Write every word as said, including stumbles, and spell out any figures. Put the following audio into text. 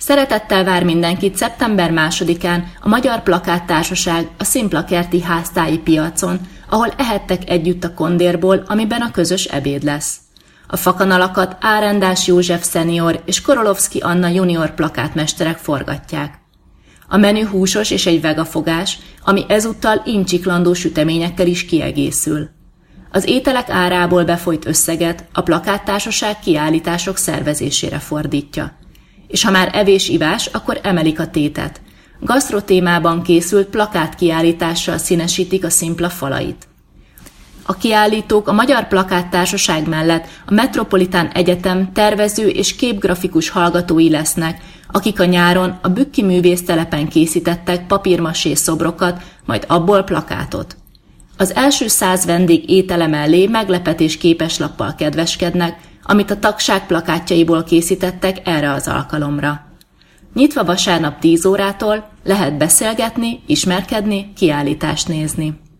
Szeretettel vár mindenkit szeptember másodikán a Magyar Plakáttársaság a Színplakerti háztáji piacon, ahol ehettek együtt a kondérból, amiben a közös ebéd lesz. A fakanalakat Árendás József szenior és Korolovszki Anna junior plakátmesterek forgatják. A menü húsos és egy vegafogás, ami ezúttal incsiklandó süteményekkel is kiegészül. Az ételek árából befolyt összeget a Plakáttársaság kiállítások szervezésére fordítja. És ha már evés-ivás, akkor emelik a tétet. Gasztro témában készült plakátkiállítással színesítik a szimpla falait. A kiállítók a Magyar Plakáttársaság mellett a Metropolitán Egyetem tervező és képgrafikus hallgatói lesznek, akik a nyáron a Bükki művésztelepen készítettek papírmasé szobrokat, majd abból plakátot. Az első száz vendég étele mellé meglepetés képeslappal kedveskednek, amit a tagság plakátjaiból készítettek erre az alkalomra. Nyitva vasárnap tíz órától lehet beszélgetni, ismerkedni, kiállítást nézni.